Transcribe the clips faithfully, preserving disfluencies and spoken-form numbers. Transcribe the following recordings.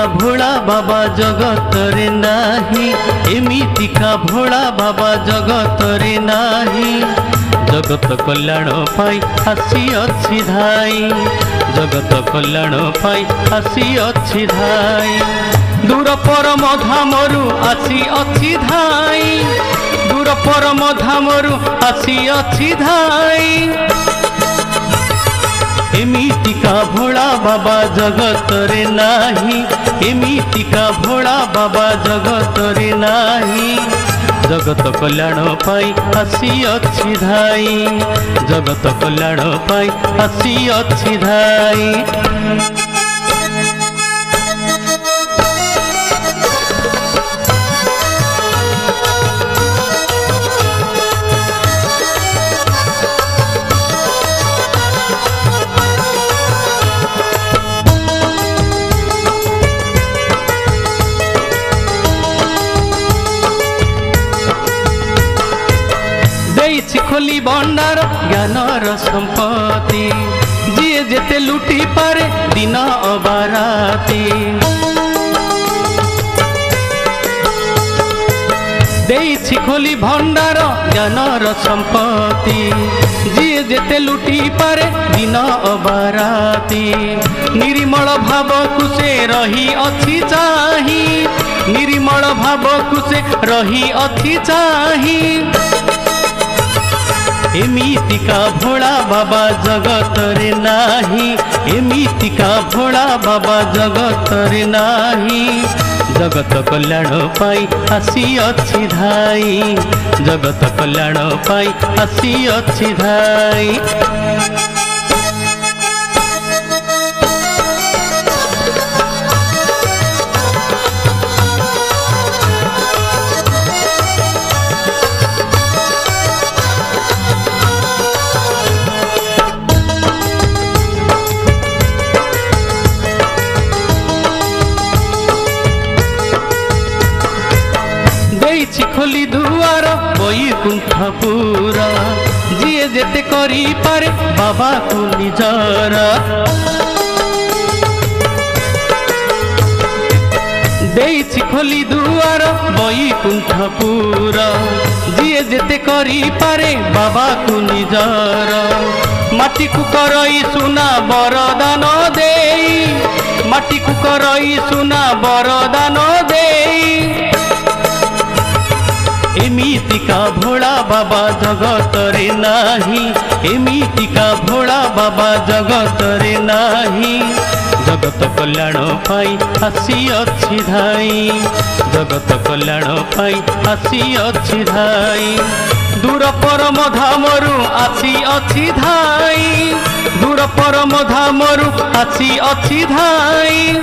भोला बाबा जगत रे नाही, एमितिका भोला बाबा जगत रे नाही। जगत कल्याण पाई आसी अच्छी धाई, जगत कल्याण पाई आसी अच्छी धाई। दूर परम धामरु आसी अच्छी धाई, दूर परम धामरु आसी अच्छी धाई। एमितिका भोला बाबा जगत रे नाही, एमितिका भोला बाबा जगत रे नाही। जगत कल्याण पाई आसी अच्छी धाई, जगत कल्याण पाई आसी अच्छी धाई। खोली भंडार ज्ञानर संपत्ति, जी जेते लुटी पारे दिन अबाराती। देइछि खोली भंडार ज्ञानर संपत्ति, जी जेते लुटी पारे दिन अबाराती। निर्मल भाव कुसे रही अच्छी चाही, निर्मल भाव कुसे रही अच्छी चाही। एमितिका भोला बाबा जगत रे नाही, एमितिका भोला बाबा जगत रे नाही। जगत कल्याण पाई आसी अच्छी धाई, जगत कल्याण पाई आसी अच्छी धाई। खोली दुआर वैकुंठपुर, जी जेते करी पारे बाबा को निजर। देइछि खोली दुआर वैकुंठपुर, जी जेते करी पारे बाबा को निजर। माटी को करई सुना बरदान देई, माटी को करई सुना बरदान देई। एमितिका भोला बाबा जगत रे नाही, एमितिका भोला बाबा जगत रे नाही। जगत कल्याण पाई आसी अच्छी धाई, जगत कल्याण पाई आसी अच्छी धाई। दूर परम धामरु आसी अच्छी धाई, दूर परम धामरु आसी अच्छी धाई।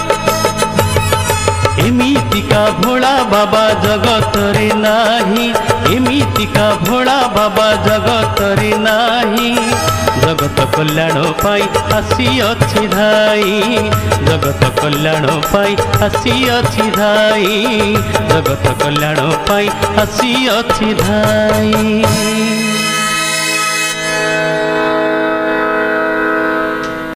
एमितिका भोला बाबा जगत रे नाही, एमितिका भोला बाबा जगत रे नाही। जगत कल्याण पाई आसी अच्छी धाई, जगत कल्याण पाई आसी अच्छी धाई, जगत कल्याण पाई आसी अच्छी धाई।